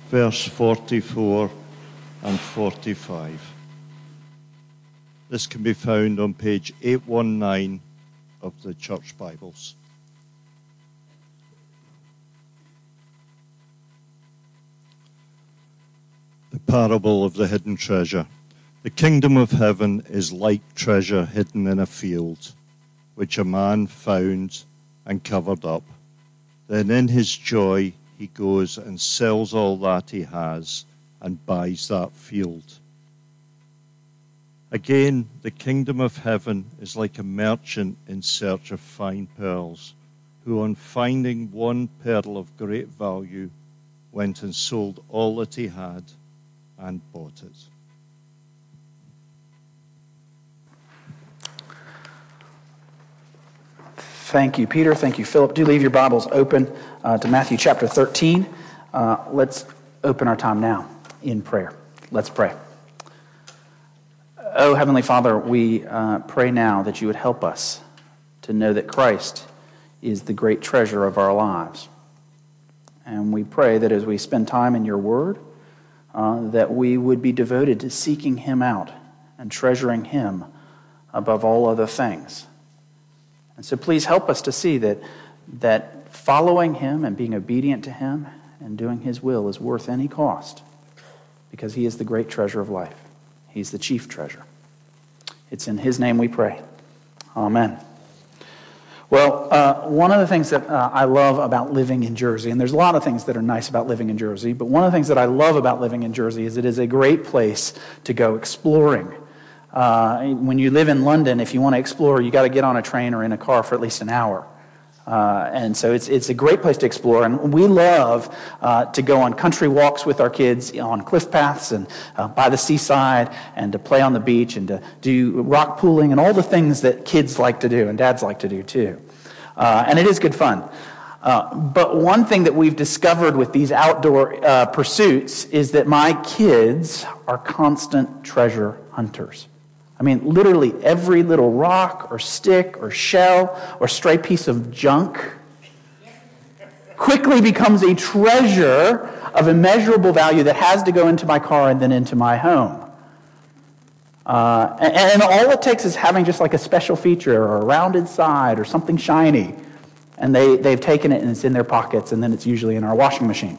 verse 44 and 45. This can be found on page 819 of the Church Bibles. The parable of the hidden treasure. The kingdom of heaven is like treasure hidden in a field, which a man found and covered up. Then in his joy he goes and sells all that he has and buys that field. Again, the kingdom of heaven is like a merchant in search of fine pearls, who on finding one pearl of great value went and sold all that he had and bought it. Thank you, Peter. Thank you, Philip. Do leave your Bibles open to Matthew chapter 13. Let's open our time now in prayer. Let's pray. Oh, Heavenly Father, we pray now that you would help us to know that Christ is the great treasure of our lives. And we pray that as we spend time in your word, that we would be devoted to seeking him out and treasuring him above all other things. And so please help us to see that following him and being obedient to him and doing his will is worth any cost, because he is the great treasure of life. He's the chief treasure. It's in his name we pray. Amen. Well, one of the things that I love about living in Jersey, and there's a lot of things that are nice about living in Jersey, but one of the things that I love about living in Jersey is it is a great place to go exploring. When you live in London, if you want to explore, you got to get on a train or in a car for at least an hour. And so it's a great place to explore. And we love to go on country walks with our kids on cliff paths and by the seaside, and to play on the beach and to do rock pooling and all the things that kids like to do and dads like to do too. And it is good fun. But one thing that we've discovered with these outdoor pursuits is that my kids are constant treasure hunters. I mean, literally every little rock or stick or shell or stray piece of junk quickly becomes a treasure of immeasurable value that has to go into my car and then into my home. And all it takes is having just like a special feature or a rounded side or something shiny, and they've taken it and it's in their pockets, and then it's usually in our washing machine.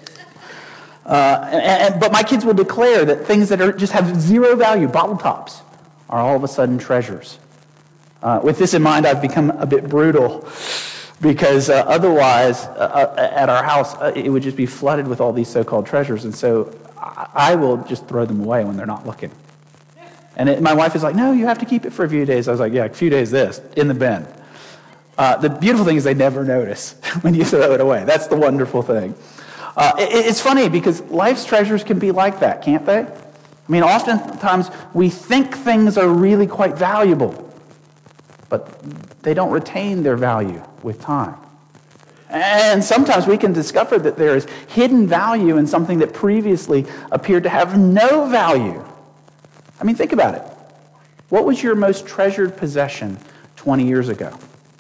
But my kids will declare that things that just have zero value, bottle tops, are all of a sudden treasures. With this in mind, I've become a bit brutal, because otherwise at our house it would just be flooded with all these so-called treasures, and so I will just throw them away when they're not looking. And my wife is like, no, you have to keep it for a few days. I was like, yeah, a few days this, in the bin. The beautiful thing is they never notice when you throw it away. That's the wonderful thing. It's funny because life's treasures can be like that, can't they? I mean, oftentimes we think things are really quite valuable, but they don't retain their value with time. And sometimes we can discover that there is hidden value in something that previously appeared to have no value. I mean, think about it. What was your most treasured possession 20 years ago?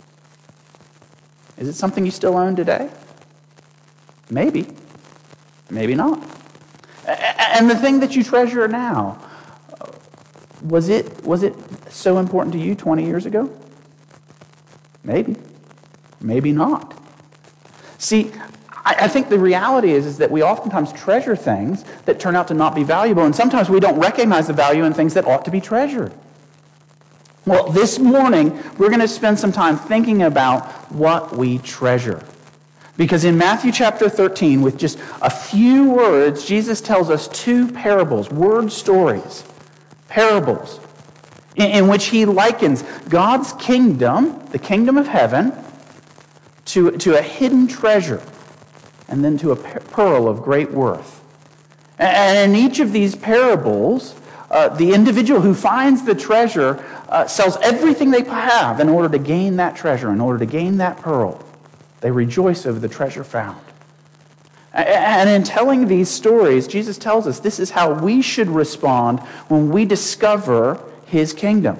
Is it something you still own today? Maybe. Maybe not. And the thing that you treasure now, was it so important to you 20 years ago? Maybe. Maybe not. See, I think the reality is that we oftentimes treasure things that turn out to not be valuable, and sometimes we don't recognize the value in things that ought to be treasured. Well, this morning, we're going to spend some time thinking about what we treasure. Because in Matthew chapter 13, with just a few words, Jesus tells us two parables, word stories, parables, in which he likens God's kingdom, the kingdom of heaven, to a hidden treasure, and then to a pearl of great worth. And in each of these parables, the individual who finds the treasure sells everything they have in order to gain that treasure, in order to gain that pearl. They rejoice over the treasure found. And in telling these stories, Jesus tells us this is how we should respond when we discover his kingdom.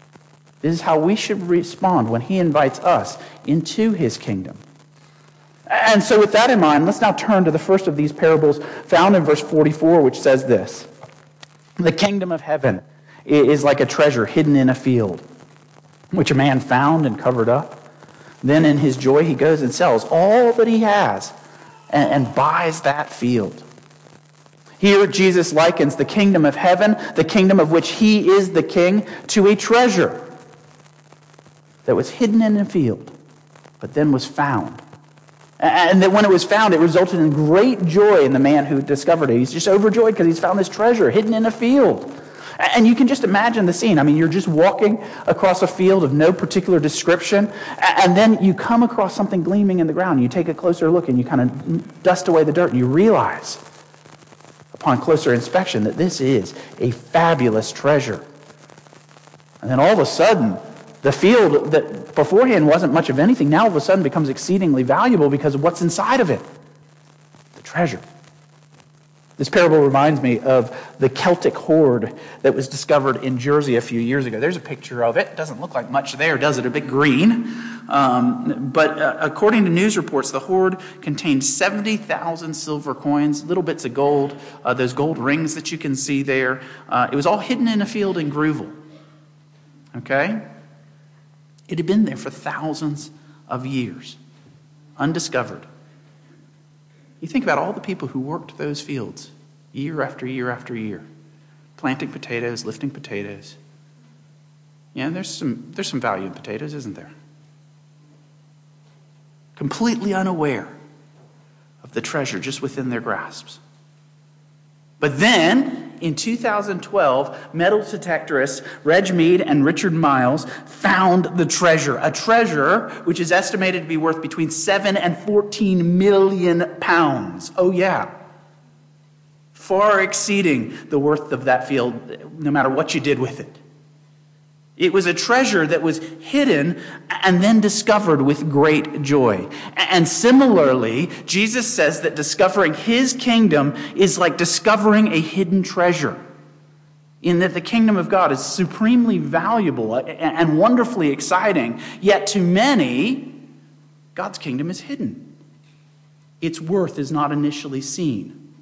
This is how we should respond when he invites us into his kingdom. And so with that in mind, let's now turn to the first of these parables found in verse 44, which says this: the kingdom of heaven is like a treasure hidden in a field, which a man found and covered up. Then in his joy he goes and sells all that he has and buys that field. Here Jesus likens the kingdom of heaven, the kingdom of which he is the king, to a treasure that was hidden in a field, but then was found. And that when it was found, it resulted in great joy in the man who discovered it. He's just overjoyed because he's found this treasure hidden in a field. And you can just imagine the scene. I mean, you're just walking across a field of no particular description, and then you come across something gleaming in the ground. You take a closer look, and you kind of dust away the dirt, and you realize, upon closer inspection, that this is a fabulous treasure. And then all of a sudden, the field that beforehand wasn't much of anything, now all of a sudden becomes exceedingly valuable because of what's inside of it. The treasure. This parable reminds me of the Celtic hoard that was discovered in Jersey a few years ago. There's a picture of it. It doesn't look like much there, does it? A bit green. But according to news reports, the hoard contained 70,000 silver coins, little bits of gold, those gold rings that you can see there. It was all hidden in a field in Groovel. Okay? It had been there for thousands of years, undiscovered. You think about all the people who worked those fields year after year after year, planting potatoes, lifting potatoes. Yeah, there's some value in potatoes, isn't there? Completely unaware of the treasure just within their grasps. But then, in 2012, metal detectorists Reg Mead and Richard Miles found the treasure, a treasure which is estimated to be worth between 7 and 14 million pounds. Oh yeah. Far exceeding the worth of that field, no matter what you did with it. It was a treasure that was hidden and then discovered with great joy. And similarly, Jesus says that discovering his kingdom is like discovering a hidden treasure, in that the kingdom of God is supremely valuable and wonderfully exciting, yet to many, God's kingdom is hidden. Its worth is not initially seen.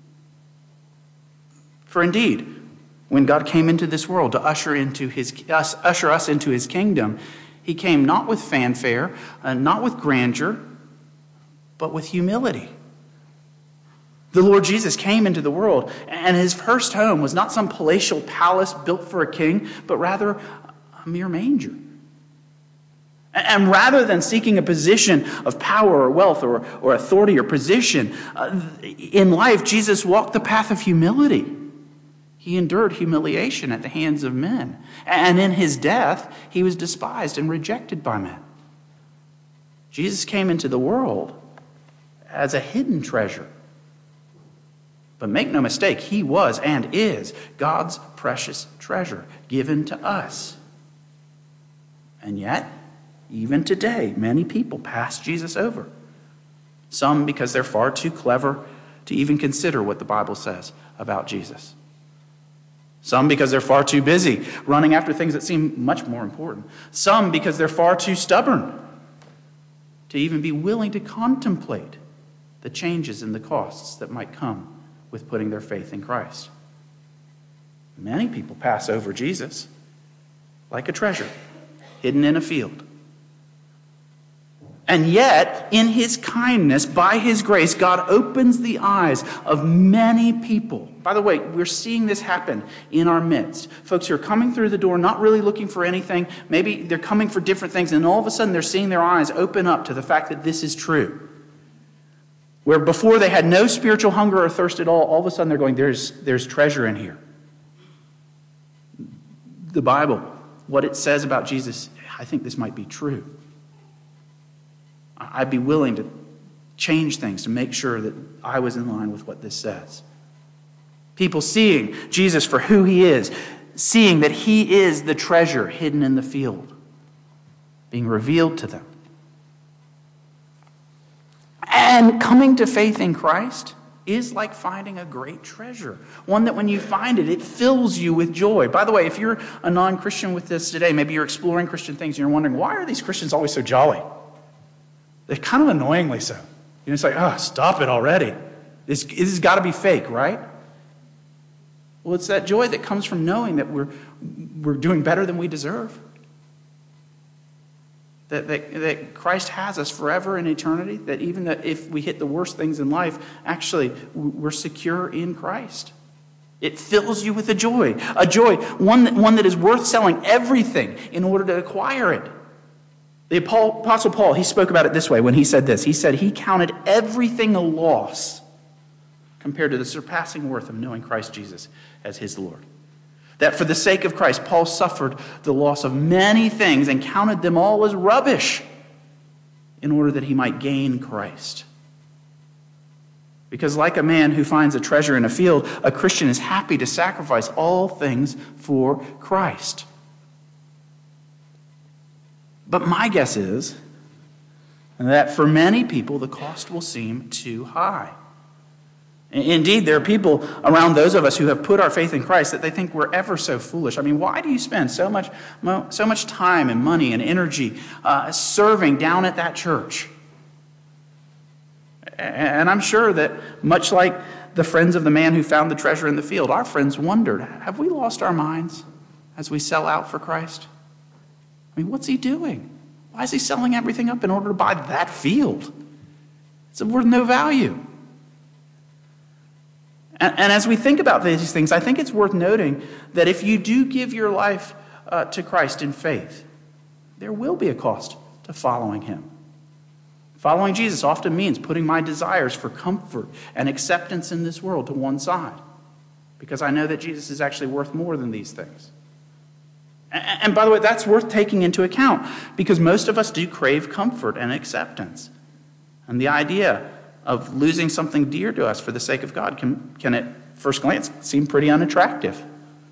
For indeed, when God came into this world to usher us into his kingdom, he came not with fanfare, not with grandeur, but with humility. The Lord Jesus came into the world, and his first home was not some palatial palace built for a king, but rather a mere manger. And rather than seeking a position of power or wealth or authority or position in life, Jesus walked the path of humility. He endured humiliation at the hands of men. And in his death, he was despised and rejected by men. Jesus came into the world as a hidden treasure. But make no mistake, he was and is God's precious treasure given to us. And yet, even today, many people pass Jesus over. Some because they're far too clever to even consider what the Bible says about Jesus. Some because they're far too busy running after things that seem much more important. Some because they're far too stubborn to even be willing to contemplate the changes and the costs that might come with putting their faith in Christ. Many people pass over Jesus like a treasure hidden in a field. And yet, in his kindness, by his grace, God opens the eyes of many people. By the way, we're seeing this happen in our midst. Folks who are coming through the door, not really looking for anything. Maybe they're coming for different things, and all of a sudden they're seeing their eyes open up to the fact that this is true. Where before they had no spiritual hunger or thirst at all of a sudden they're going, there's treasure in here. The Bible, what it says about Jesus, I think this might be true. I'd be willing to change things to make sure that I was in line with what this says. People seeing Jesus for who he is, seeing that he is the treasure hidden in the field, being revealed to them. And coming to faith in Christ is like finding a great treasure. One that when you find it, it fills you with joy. By the way, if you're a non-Christian with this today, maybe you're exploring Christian things and you're wondering, why are these Christians always so jolly? They're kind of annoyingly so. It's like, oh, stop it already. This has got to be fake, right? Well, it's that joy that comes from knowing that we're doing better than we deserve. That Christ has us forever in eternity, that even if we hit the worst things in life, actually, we're secure in Christ. It fills you with a joy, one that is worth selling everything in order to acquire it. The Apostle Paul, he spoke about it this way when he said this. He said he counted everything a loss compared to the surpassing worth of knowing Christ Jesus as his Lord. That for the sake of Christ, Paul suffered the loss of many things and counted them all as rubbish in order that he might gain Christ. Because like a man who finds a treasure in a field, a Christian is happy to sacrifice all things for Christ. But my guess is that for many people, the cost will seem too high. Indeed, there are people around those of us who have put our faith in Christ that they think we're ever so foolish. I mean, why do you spend so much time and money and energy serving down at that church? And I'm sure that much like the friends of the man who found the treasure in the field, our friends wondered, have we lost our minds as we sell out for Christ? I mean, what's he doing? Why is he selling everything up in order to buy that field? It's worth no value. And as we think about these things, I think it's worth noting that if you do give your life to Christ in faith, there will be a cost to following him. Following Jesus often means putting my desires for comfort and acceptance in this world to one side, because I know that Jesus is actually worth more than these things. And by the way, that's worth taking into account, because most of us do crave comfort and acceptance. And the idea of losing something dear to us for the sake of God can at first glance seem pretty unattractive.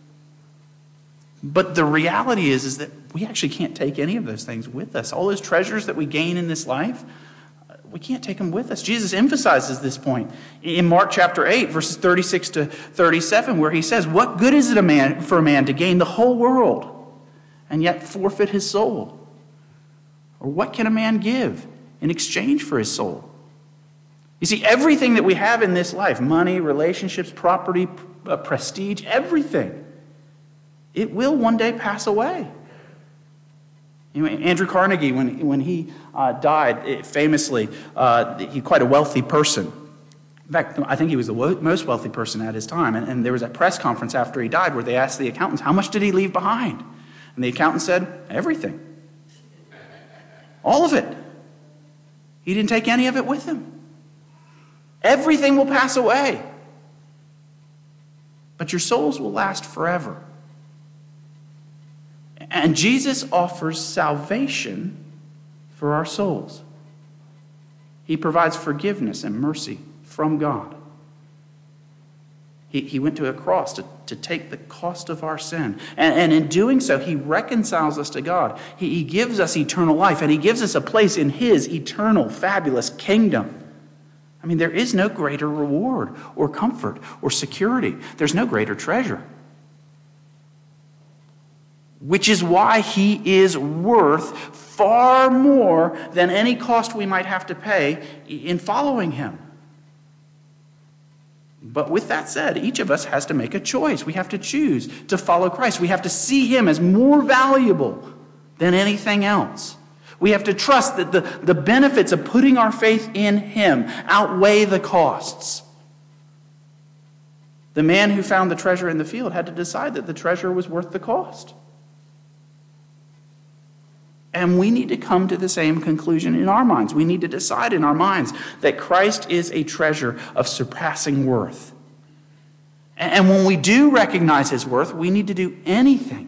But the reality is that we actually can't take any of those things with us. All those treasures that we gain in this life, we can't take them with us. Jesus emphasizes this point in Mark chapter 8, verses 36 to 37, where he says, what good is it for a man to gain the whole world and yet forfeit his soul? Or what can a man give in exchange for his soul? You see, everything that we have in this life, money, relationships, property, prestige, everything, it will one day pass away. You know, Andrew Carnegie, when he died, famously, he's quite a wealthy person. In fact, I think he was the most wealthy person at his time. And there was a press conference after he died where they asked the accountants, how much did he leave behind? And the accountant said, everything. All of it. He didn't take any of it with him. Everything will pass away. But your souls will last forever. And Jesus offers salvation for our souls. He provides forgiveness and mercy from God. He went to a cross to take the cost of our sin. And in doing so, he reconciles us to God. He gives us eternal life, and he gives us a place in his eternal, fabulous kingdom. I mean, there is no greater reward or comfort or security. There's no greater treasure. Which is why he is worth far more than any cost we might have to pay in following him. But with that said, each of us has to make a choice. We have to choose to follow Christ. We have to see him as more valuable than anything else. We have to trust that the benefits of putting our faith in him outweigh the costs. The man who found the treasure in the field had to decide that the treasure was worth the cost. And we need to come to the same conclusion in our minds. We need to decide in our minds that Christ is a treasure of surpassing worth. And when we do recognize his worth, we need to do anything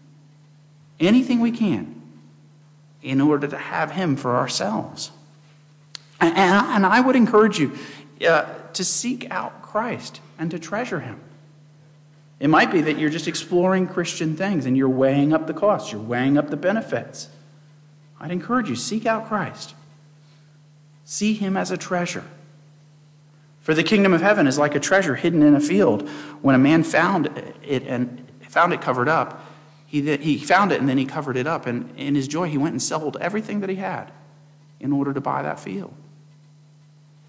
we can in order to have him for ourselves. And I would encourage you to seek out Christ and to treasure him. It might be that you're just exploring Christian things and you're weighing up the costs, you're weighing up the benefits. I'd encourage you, seek out Christ. See him as a treasure. For the kingdom of heaven is like a treasure hidden in a field. When a man found it covered up, he found it and then he covered it up. And in his joy, he went and sold everything that he had in order to buy that field.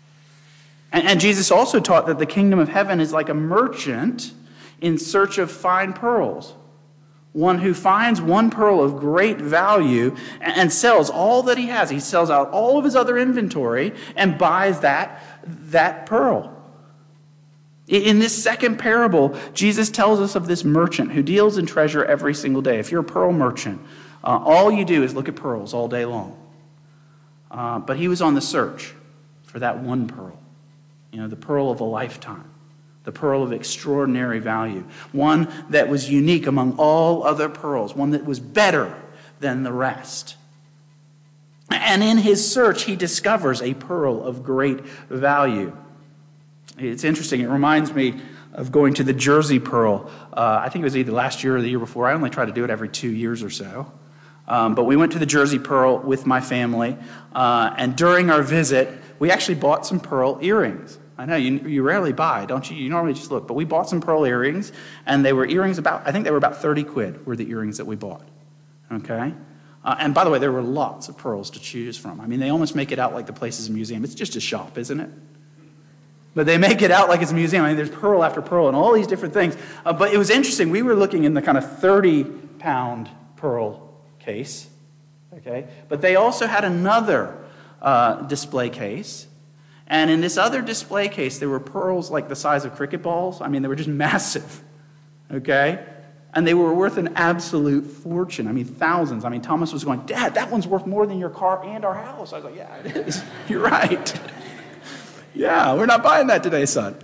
And Jesus also taught that the kingdom of heaven is like a merchant in search of fine pearls. One who finds one pearl of great value and sells all that he has. He sells out all of his other inventory and buys that pearl. In this second parable, Jesus tells us of this merchant who deals in treasure every single day. If you're a pearl merchant, all you do is look at pearls all day long. But he was on the search for that one pearl. The pearl of a lifetime. The pearl of extraordinary value. One that was unique among all other pearls. One that was better than the rest. And in his search, he discovers a pearl of great value. It's interesting. It reminds me of going to the Jersey Pearl. I think it was either last year or the year before. I only try to do it every 2 years or so. But we went to the Jersey Pearl with my family. And during our visit, we actually bought some pearl earrings. I know, you rarely buy, don't you? You normally just look. But we bought some pearl earrings, and they were earrings I think they were about 30 quid were the earrings that we bought. Okay? And by the way, there were lots of pearls to choose from. I mean, they almost make it out like the place is a museum. It's just a shop, isn't it? But they make it out like it's a museum. I mean, there's pearl after pearl and all these different things. But it was interesting. We were looking in the kind of 30-pound pearl case. Okay? But they also had another display case. And in this other display case, there were pearls like the size of cricket balls. I mean, they were just massive, okay? And they were worth an absolute fortune. I mean, thousands. I mean, Thomas was going, Dad, that one's worth more than your car and our house. I was like, yeah, it is. You're right. Yeah, we're not buying that today, son.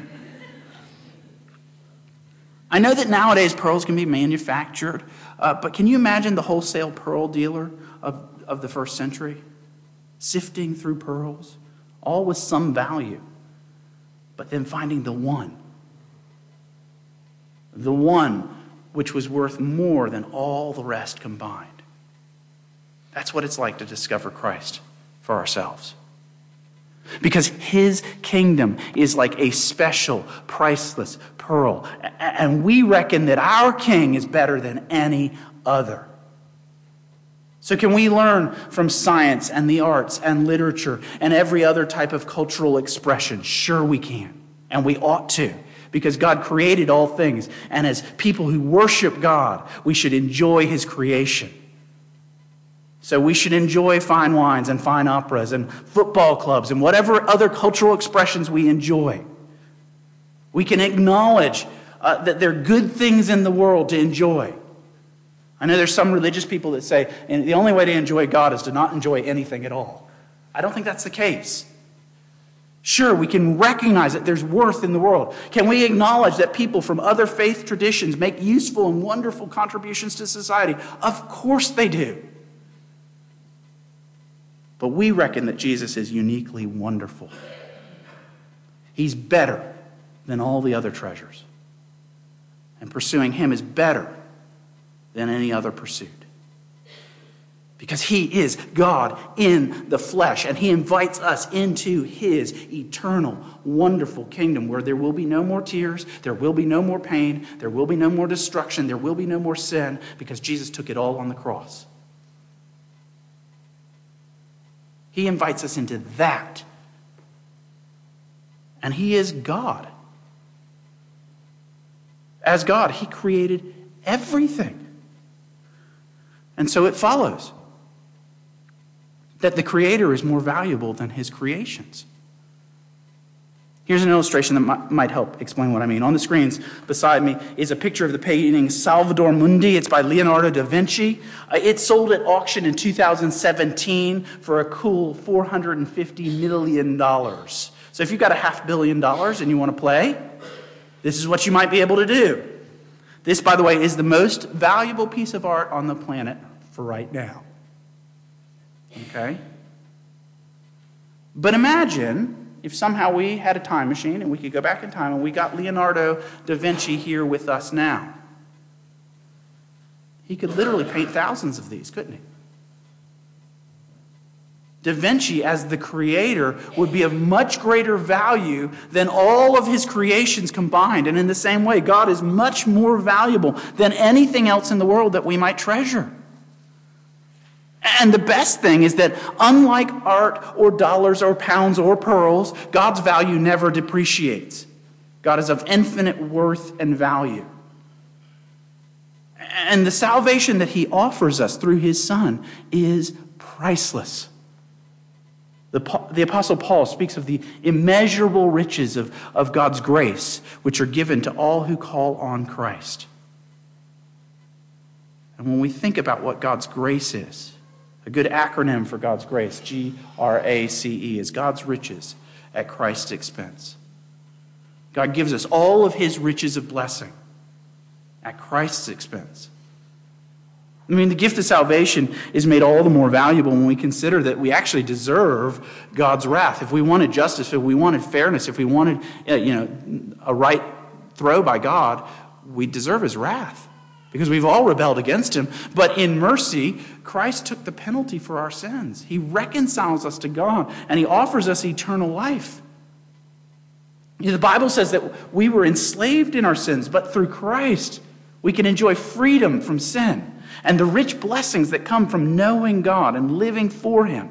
I know that nowadays pearls can be manufactured, but can you imagine the wholesale pearl dealer of the first century? Sifting through pearls? All with some value, but then finding the one which was worth more than all the rest combined. That's what it's like to discover Christ for ourselves. Because his kingdom is like a special, priceless pearl, and we reckon that our king is better than any other. So can we learn from science and the arts and literature and every other type of cultural expression? Sure we can, and we ought to, because God created all things. And as people who worship God, we should enjoy his creation. So we should enjoy fine wines and fine operas and football clubs and whatever other cultural expressions we enjoy. We can acknowledge that there are good things in the world to enjoy. I know there's some religious people that say, and the only way to enjoy God is to not enjoy anything at all. I don't think that's the case. Sure, we can recognize that there's worth in the world. Can we acknowledge that people from other faith traditions make useful and wonderful contributions to society? Of course they do. But we reckon that Jesus is uniquely wonderful. He's better than all the other treasures. And pursuing him is better than any other pursuit. Because he is God in the flesh, and he invites us into his eternal, wonderful kingdom where there will be no more tears, there will be no more pain, there will be no more destruction, there will be no more sin, because Jesus took it all on the cross. He invites us into that. And he is God. As God, he created everything. And so it follows that the Creator is more valuable than his creations. Here's an illustration that might help explain what I mean. On the screens beside me is a picture of the painting Salvator Mundi. It's by Leonardo da Vinci. It sold at auction in 2017 for a cool $450 million. So if you've got $500 million and you want to play, this is what you might be able to do. This, by the way, is the most valuable piece of art on the planet for right now. Okay? But imagine if somehow we had a time machine and we could go back in time and we got Leonardo da Vinci here with us now. He could literally paint thousands of these, couldn't he? Da Vinci, as the creator, would be of much greater value than all of his creations combined. And in the same way, God is much more valuable than anything else in the world that we might treasure. And the best thing is that unlike art or dollars or pounds or pearls, God's value never depreciates. God is of infinite worth and value. And the salvation that he offers us through his Son is priceless. The Apostle Paul speaks of the immeasurable riches of God's grace, which are given to all who call on Christ. And when we think about what God's grace is, a good acronym for God's grace, GRACE, is God's riches at Christ's expense. God gives us all of his riches of blessing at Christ's expense. I mean, the gift of salvation is made all the more valuable when we consider that we actually deserve God's wrath. If we wanted justice, if we wanted fairness, if we wanted a right throw by God, we deserve his wrath, because we've all rebelled against him. But in mercy, Christ took the penalty for our sins. He reconciles us to God, and he offers us eternal life. The Bible says that we were enslaved in our sins, but through Christ, we can enjoy freedom from sin and the rich blessings that come from knowing God and living for him.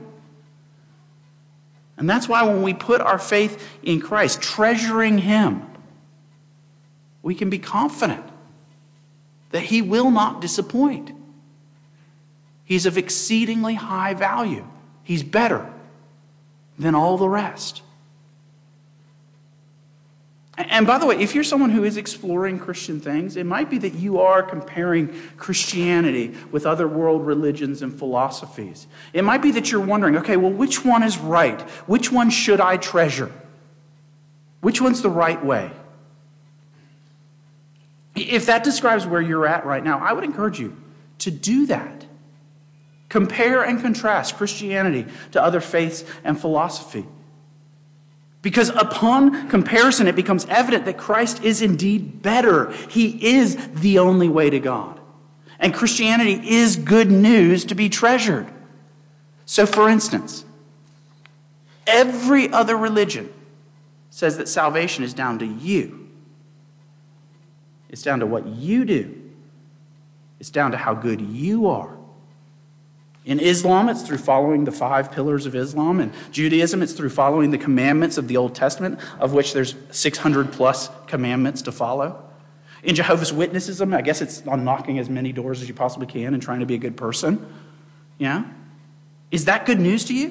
And that's why when we put our faith in Christ, treasuring him, we can be confident that he will not disappoint. He's of exceedingly high value. He's better than all the rest. And by the way, if you're someone who is exploring Christian things, it might be that you are comparing Christianity with other world religions and philosophies. It might be that you're wondering, okay, well, which one is right? Which one should I treasure? Which one's the right way? If that describes where you're at right now, I would encourage you to do that. Compare and contrast Christianity to other faiths and philosophy. Because upon comparison, it becomes evident that Christ is indeed better. He is the only way to God. And Christianity is good news to be treasured. So, for instance, every other religion says that salvation is down to you. It's down to what you do. It's down to how good you are. In Islam, it's through following the 5 pillars of Islam. In Judaism, it's through following the commandments of the Old Testament, of which there's 600 plus commandments to follow. In Jehovah's Witnessism, I guess it's on knocking as many doors as you possibly can and trying to be a good person. Yeah? Is that good news to you?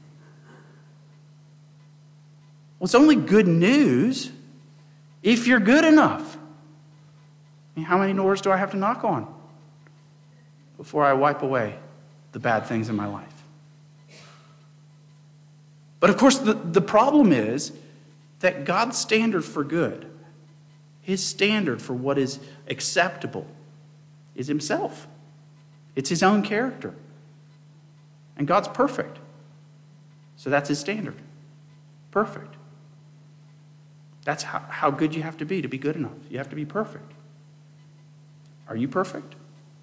Well, it's only good news if you're good enough. I mean, how many doors do I have to knock on before I wipe away the bad things in my life? But of course, the problem is that God's standard for good, his standard for what is acceptable, is himself. It's his own character. And God's perfect. So that's his standard. Perfect. That's how good you have to be good enough. You have to be perfect. Are you perfect?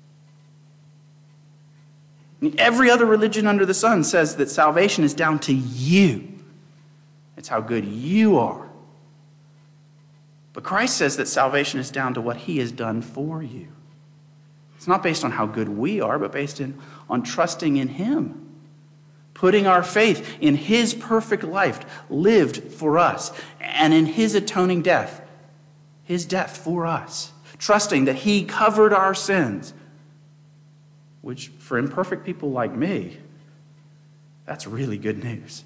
Every other religion under the sun says that salvation is down to you. It's how good you are. But Christ says that salvation is down to what he has done for you. It's not based on how good we are, but based on trusting in him. Putting our faith in his perfect life lived for us, and in his atoning death, his death for us. Trusting that he covered our sins, which for imperfect people like me, that's really good news.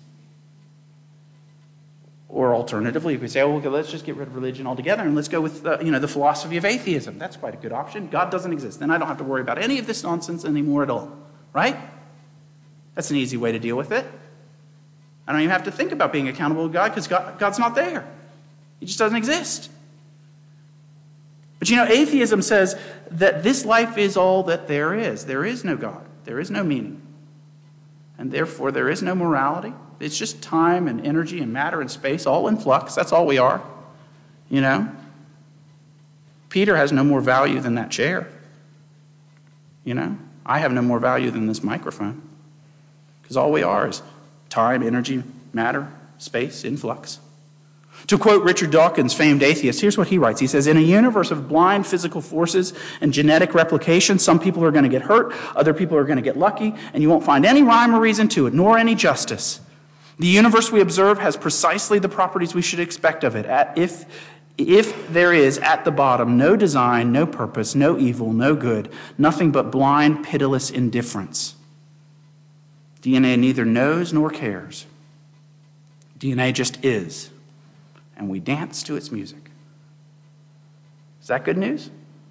Or alternatively, if we say, oh, okay, let's just get rid of religion altogether and let's go with the philosophy of atheism. That's quite a good option. God doesn't exist. Then I don't have to worry about any of this nonsense anymore at all. Right? That's an easy way to deal with it. I don't even have to think about being accountable to God because God's not there. He just doesn't exist. But atheism says that this life is all that there is. There is no God. There is no meaning. And therefore, there is no morality. It's just time and energy and matter and space, all in flux. That's all we are. Peter has no more value than that chair. I have no more value than this microphone. Because all we are is time, energy, matter, space, in flux. To quote Richard Dawkins, famed atheist, here's what he writes. He says, in a universe of blind physical forces and genetic replication, some people are going to get hurt, other people are going to get lucky, and you won't find any rhyme or reason to it, nor any justice. The universe we observe has precisely the properties we should expect of it. If there is, at the bottom, no design, no purpose, no evil, no good, nothing but blind, pitiless indifference. DNA neither knows nor cares. DNA just is. And we dance to its music. Is that good news?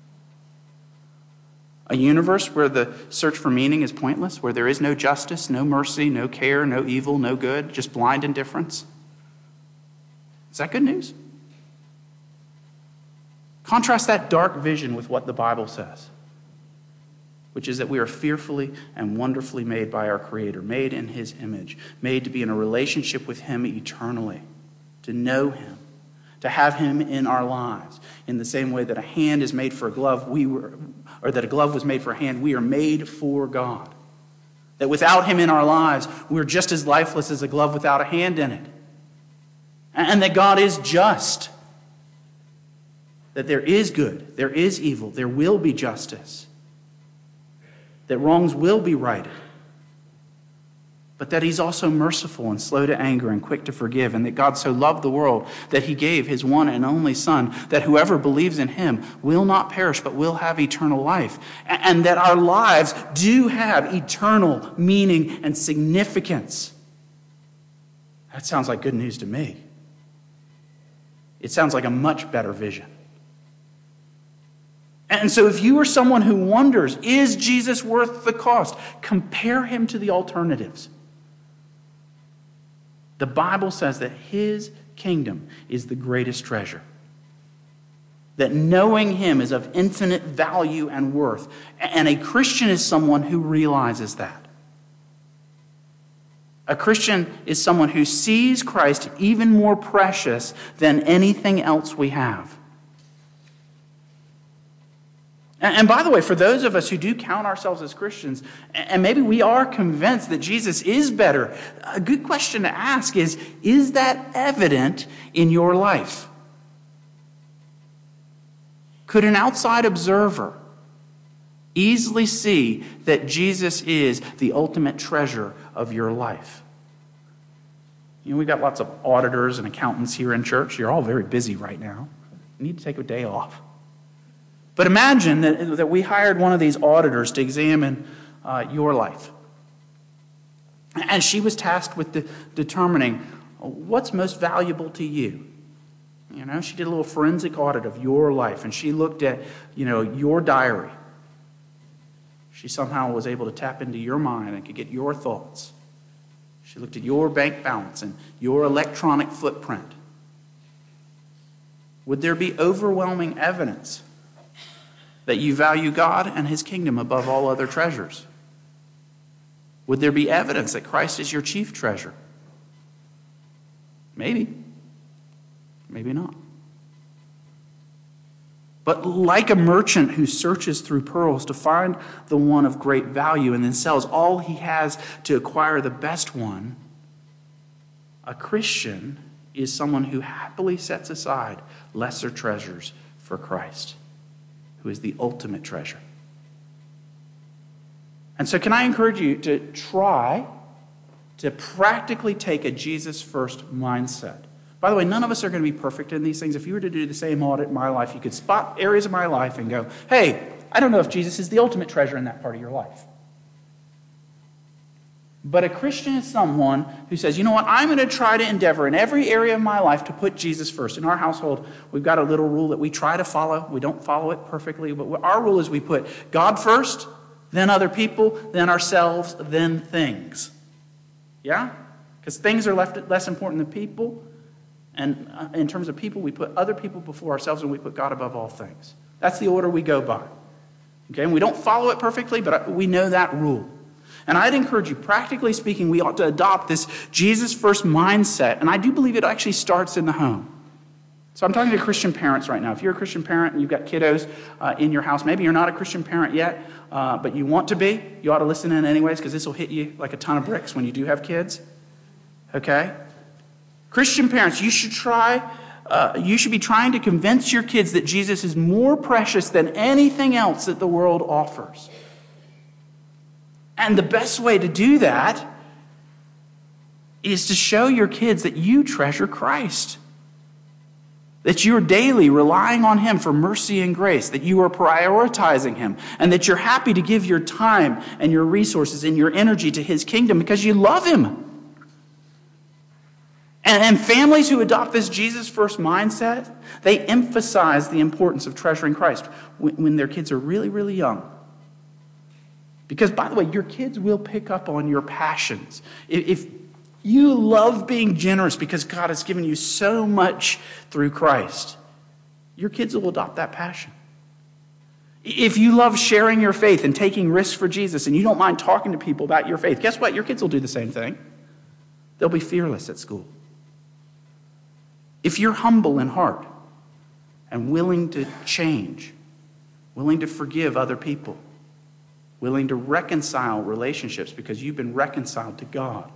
A universe where the search for meaning is pointless, where there is no justice, no mercy, no care, no evil, no good, just blind indifference. Is that good news? Contrast that dark vision with what the Bible says, which is that we are fearfully and wonderfully made by our Creator, made in His image, made to be in a relationship with Him eternally, to know Him, to have Him in our lives. In the same way that a hand is made for a glove, or that a glove was made for a hand, we are made for God. That without Him in our lives, we're just as lifeless as a glove without a hand in it. And that God is just. That there is good, there is evil, there will be justice. That wrongs will be righted. But that He's also merciful and slow to anger and quick to forgive, and that God so loved the world that He gave His one and only Son, that whoever believes in Him will not perish but will have eternal life. And that our lives do have eternal meaning and significance. That sounds like good news to me. It sounds like a much better vision. And so if you are someone who wonders, is Jesus worth the cost? Compare Him to the alternatives. The Bible says that His kingdom is the greatest treasure. That knowing Him is of infinite value and worth. And a Christian is someone who realizes that. A Christian is someone who sees Christ even more precious than anything else we have. And by the way, for those of us who do count ourselves as Christians, and maybe we are convinced that Jesus is better, a good question to ask is that evident in your life? Could an outside observer easily see that Jesus is the ultimate treasure of your life? You know, we've got lots of auditors and accountants here in church. You're all very busy right now. You need to take a day off. But imagine that we hired one of these auditors to examine your life. And she was tasked with determining what's most valuable to you. You know, she did a little forensic audit of your life, and she looked at, your diary. She somehow was able to tap into your mind and could get your thoughts. She looked at your bank balance and your electronic footprint. Would there be overwhelming evidence that you value God and His kingdom above all other treasures? Would there be evidence that Christ is your chief treasure? Maybe. Maybe not. But like a merchant who searches through pearls to find the one of great value and then sells all he has to acquire the best one, a Christian is someone who happily sets aside lesser treasures for Christ, who is the ultimate treasure. And so can I encourage you to try to practically take a Jesus-first mindset? By the way, none of us are going to be perfect in these things. If you were to do the same audit in my life, you could spot areas of my life and go, hey, I don't know if Jesus is the ultimate treasure in that part of your life. But a Christian is someone who says, you know what, I'm going to try to endeavor in every area of my life to put Jesus first. In our household, we've got a little rule that we try to follow. We don't follow it perfectly, but our rule is we put God first, then other people, then ourselves, then things. Yeah? Because things are less important than people. And in terms of people, we put other people before ourselves and we put God above all things. That's the order we go by. Okay? And we don't follow it perfectly, but we know that rule. And I'd encourage you, practically speaking, we ought to adopt this Jesus-first mindset. And I do believe it actually starts in the home. So I'm talking to Christian parents right now. If you're a Christian parent and you've got kiddos in your house, maybe you're not a Christian parent yet, but you want to be, you ought to listen in anyways, because this will hit you like a ton of bricks when you do have kids. Okay? Christian parents, you should be trying to convince your kids that Jesus is more precious than anything else that the world offers. And the best way to do that is to show your kids that you treasure Christ, that you are daily relying on him for mercy and grace, that you are prioritizing him, and that you're happy to give your time and your resources and your energy to his kingdom because you love him. And families who adopt this Jesus first mindset, they emphasize the importance of treasuring Christ when their kids are really, really young. Because, by the way, your kids will pick up on your passions. If you love being generous because God has given you so much through Christ, your kids will adopt that passion. If you love sharing your faith and taking risks for Jesus and you don't mind talking to people about your faith, guess what? Your kids will do the same thing. They'll be fearless at school. If you're humble in heart and willing to change, willing to forgive other people, willing to reconcile relationships because you've been reconciled to God,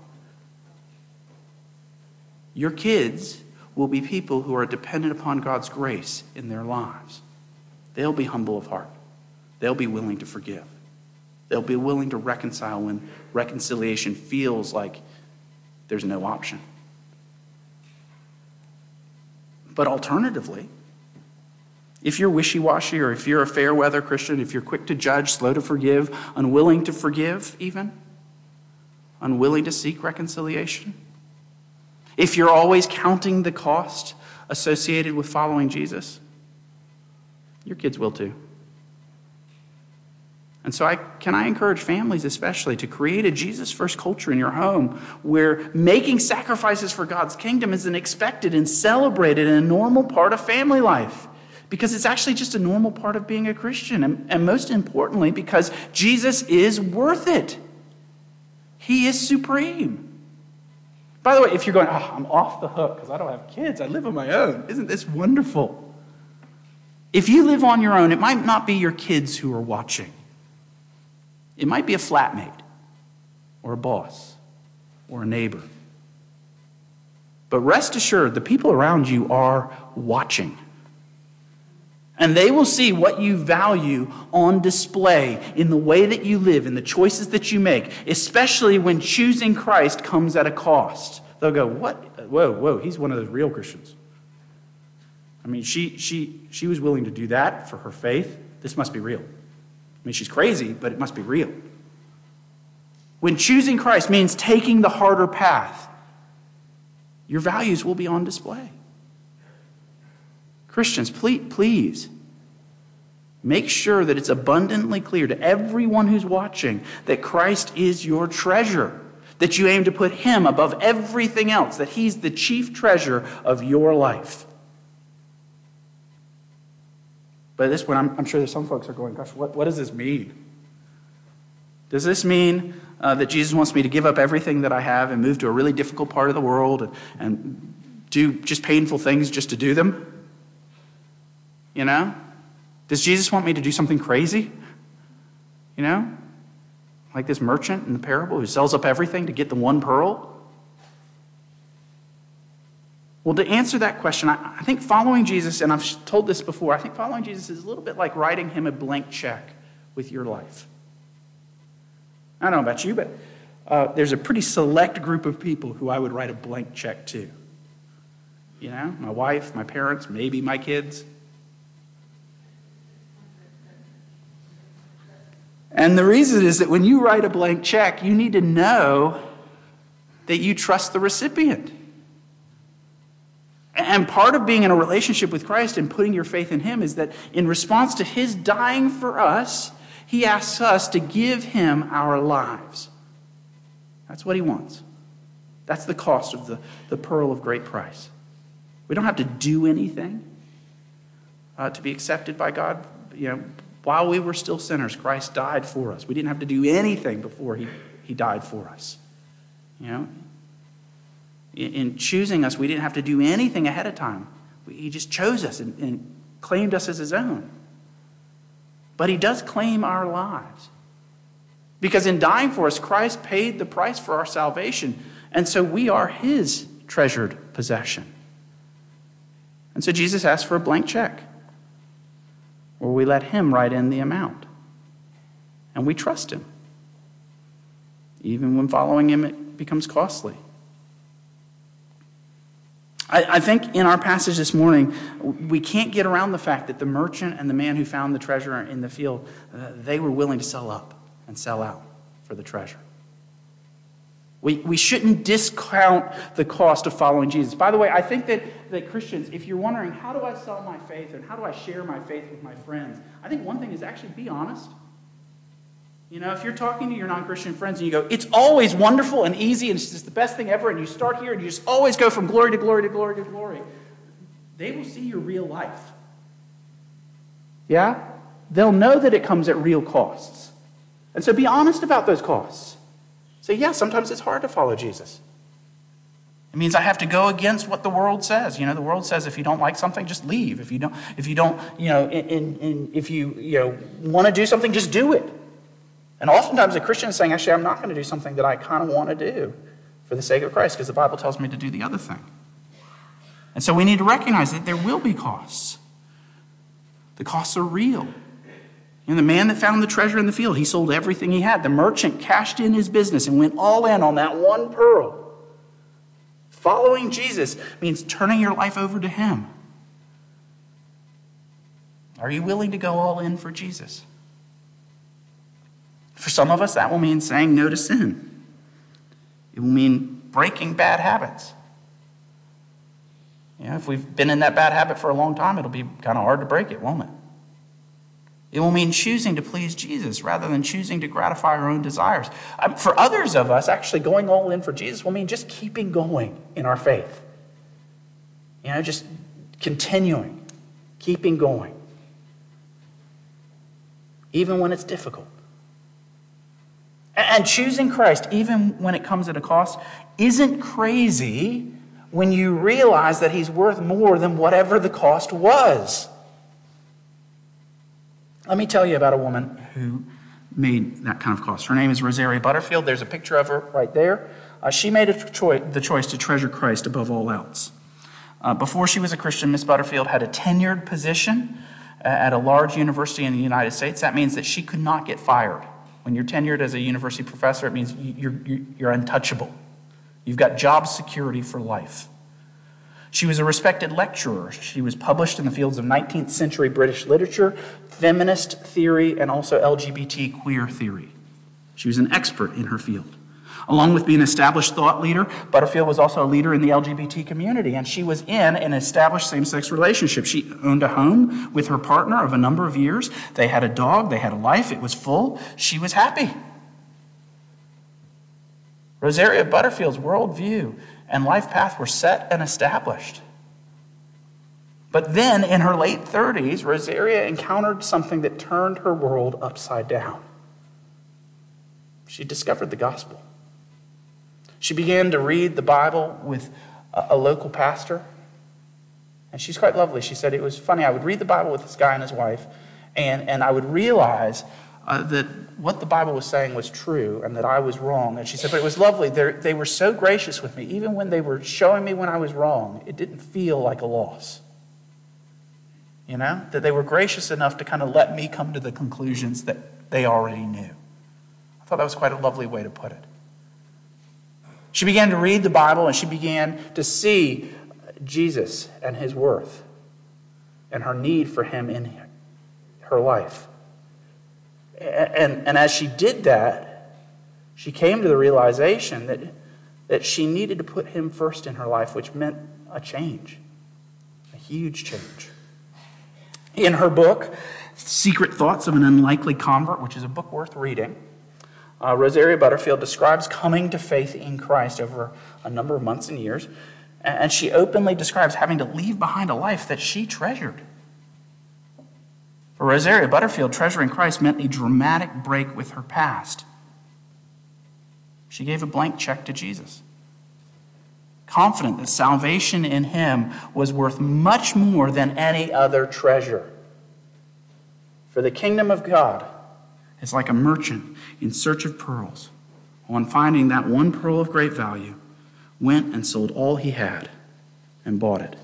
your kids will be people who are dependent upon God's grace in their lives. They'll be humble of heart. They'll be willing to forgive. They'll be willing to reconcile when reconciliation feels like there's no option. But alternatively, if you're wishy-washy, or if you're a fair-weather Christian, if you're quick to judge, slow to forgive, unwilling to forgive even, unwilling to seek reconciliation, if you're always counting the cost associated with following Jesus, your kids will too. And so can I encourage families especially to create a Jesus-first culture in your home where making sacrifices for God's kingdom is an expected and celebrated and a normal part of family life. Because it's actually just a normal part of being a Christian. And most importantly, because Jesus is worth it. He is supreme. By the way, if you're going, I'm off the hook because I don't have kids, I live on my own. Isn't this wonderful? If you live on your own, it might not be your kids who are watching. It might be a flatmate or a boss or a neighbor. But rest assured, the people around you are watching. And they will see what you value on display in the way that you live, in the choices that you make, especially when choosing Christ comes at a cost. They'll go, what? Whoa, he's one of those real Christians. I mean, she was willing to do that for her faith. This must be real. I mean, she's crazy, but it must be real. When choosing Christ means taking the harder path, your values will be on display. Christians, please make sure that it's abundantly clear to everyone who's watching that Christ is your treasure, that you aim to put him above everything else, that he's the chief treasure of your life. But at this point, I'm sure there's some folks are going, gosh, what does this mean? Does this mean that Jesus wants me to give up everything that I have and move to a really difficult part of the world and do just painful things just to do them? You know? Does Jesus want me to do something crazy? You know? Like this merchant in the parable who sells up everything to get the one pearl? Well, to answer that question, I think following Jesus, and I've told this before, I think following Jesus is a little bit like writing him a blank check with your life. I don't know about you, but there's a pretty select group of people who I would write a blank check to. You know, my wife, my parents, maybe my kids. And the reason is that when you write a blank check, you need to know that you trust the recipient. And part of being in a relationship with Christ and putting your faith in him is that in response to his dying for us, he asks us to give him our lives. That's what he wants. That's the cost of the pearl of great price. We don't have to do anything to be accepted by God. You know, while we were still sinners, Christ died for us. We didn't have to do anything before he died for us. You know? In choosing us, we didn't have to do anything ahead of time. He just chose us and claimed us as his own. But he does claim our lives. Because in dying for us, Christ paid the price for our salvation. And so we are his treasured possession. And so Jesus asked for a blank check, where we let him write in the amount. And we trust him, even when following him it becomes costly. I think in our passage this morning, we can't get around the fact that the merchant and the man who found the treasure in the field, they were willing to sell up and sell out for the treasure. We shouldn't discount the cost of following Jesus. By the way, I think that Christians, if you're wondering, how do I sell my faith and how do I share my faith with my friends? I think one thing is actually be honest. You know, if you're talking to your non-Christian friends and you go, it's always wonderful and easy and it's just the best thing ever, and you start here and you just always go from glory to glory to glory to glory, they will see your real life. Yeah? They'll know that it comes at real costs. And so be honest about those costs. Say, yeah, sometimes it's hard to follow Jesus. It means I have to go against what the world says. You know, the world says if you don't like something, just leave. If you don't, if you want to do something, just do it. And oftentimes a Christian is saying, actually, I'm not going to do something that I kind of want to do for the sake of Christ because the Bible tells me to do the other thing. And so we need to recognize that there will be costs. The costs are real. And the man that found the treasure in the field, he sold everything he had. The merchant cashed in his business and went all in on that one pearl. Following Jesus means turning your life over to him. Are you willing to go all in for Jesus? For some of us, that will mean saying no to sin. It will mean breaking bad habits. You know, if we've been in that bad habit for a long time, it'll be kind of hard to break it, won't it? It will mean choosing to please Jesus rather than choosing to gratify our own desires. For others of us, actually going all in for Jesus will mean just keeping going in our faith. You know, just continuing, keeping going. Even when it's difficult. And choosing Christ, even when it comes at a cost, isn't crazy when you realize that he's worth more than whatever the cost was. Let me tell you about a woman who made that kind of cost. Her name is Rosaria Butterfield. There's a picture of her right there. She made the choice to treasure Christ above all else. Before she was a Christian, Miss Butterfield had a tenured position at a large university in the United States. That means that she could not get fired. When you're tenured as a university professor, it means you're untouchable. You've got job security for life. She was a respected lecturer. She was published in the fields of 19th century British literature, feminist theory, and also LGBT queer theory. She was an expert in her field. Along with being an established thought leader, Butterfield was also a leader in the LGBT community, and she was in an established same-sex relationship. She owned a home with her partner of a number of years. They had a dog. They had a life. It was full. She was happy. Rosaria Butterfield's worldview and life path were set and established. But then, in her late 30s, Rosaria encountered something that turned her world upside down. She discovered the gospel. She began to read the Bible with a local pastor. And she's quite lovely. She said, it was funny, I would read the Bible with this guy and his wife, and I would realize that what the Bible was saying was true and that I was wrong. And she said, but it was lovely. They were so gracious with me. Even when they were showing me when I was wrong, it didn't feel like a loss. You know, that they were gracious enough to kind of let me come to the conclusions that they already knew. I thought that was quite a lovely way to put it. She began to read the Bible and she began to see Jesus and his worth and her need for him in her life. And as she did that, she came to the realization that she needed to put him first in her life, which meant a change, a huge change. In her book, Secret Thoughts of an Unlikely Convert, which is a book worth reading, Rosaria Butterfield describes coming to faith in Christ over a number of months and years, and she openly describes having to leave behind a life that she treasured. For Rosaria Butterfield, treasuring Christ meant a dramatic break with her past. She gave a blank check to Jesus, confident that salvation in him was worth much more than any other treasure. For the kingdom of God is like a merchant in search of pearls, who, on finding that one pearl of great value, went and sold all he had and bought it.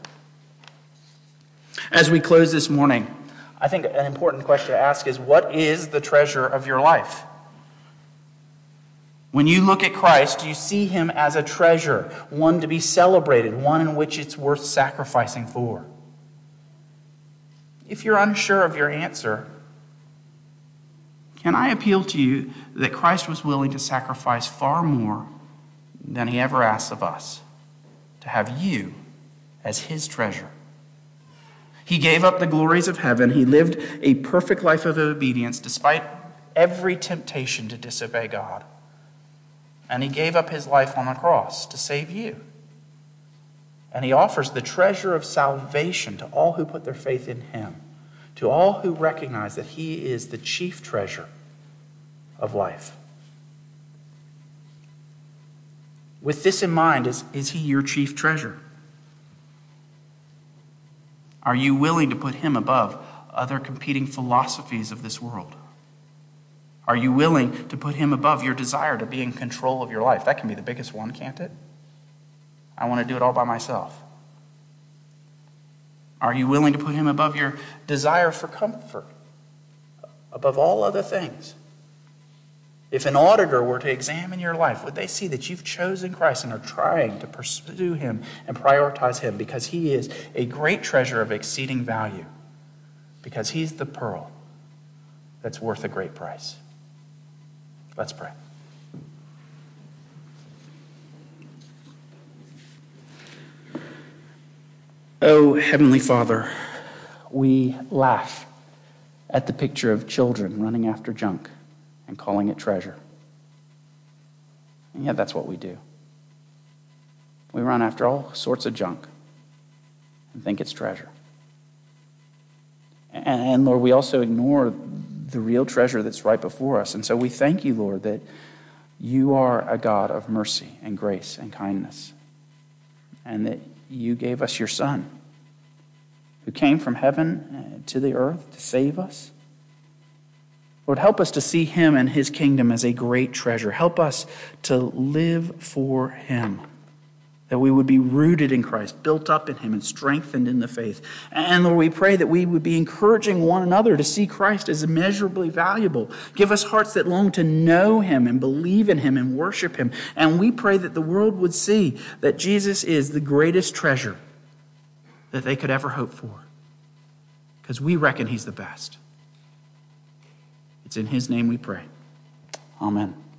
As we close this morning, I think an important question to ask is, what is the treasure of your life? When you look at Christ, do you see him as a treasure, one to be celebrated, one in which it's worth sacrificing for? If you're unsure of your answer, can I appeal to you that Christ was willing to sacrifice far more than he ever asks of us, to have you as his treasure? He gave up the glories of heaven. He lived a perfect life of obedience despite every temptation to disobey God. And he gave up his life on the cross to save you. And he offers the treasure of salvation to all who put their faith in him, to all who recognize that he is the chief treasure of life. With this in mind, is he your chief treasure? Are you willing to put him above other competing philosophies of this world? Are you willing to put him above your desire to be in control of your life? That can be the biggest one, can't it? I want to do it all by myself. Are you willing to put him above your desire for comfort, above all other things? If an auditor were to examine your life, would they see that you've chosen Christ and are trying to pursue him and prioritize him because he is a great treasure of exceeding value, because he's the pearl that's worth a great price? Let's pray. Oh, Heavenly Father, we laugh at the picture of children running after junk and calling it treasure. And yet that's what we do. We run after all sorts of junk and think it's treasure. And Lord, we also ignore the real treasure that's right before us. And so we thank you, Lord, that you are a God of mercy and grace and kindness, and that you gave us your Son, who came from heaven to the earth to save us. Lord, help us to see him and his kingdom as a great treasure. Help us to live for him, that we would be rooted in Christ, built up in him, and strengthened in the faith. And Lord, we pray that we would be encouraging one another to see Christ as immeasurably valuable. Give us hearts that long to know him and believe in him and worship him. And we pray that the world would see that Jesus is the greatest treasure that they could ever hope for, because we reckon he's the best. It's in his name we pray. Amen.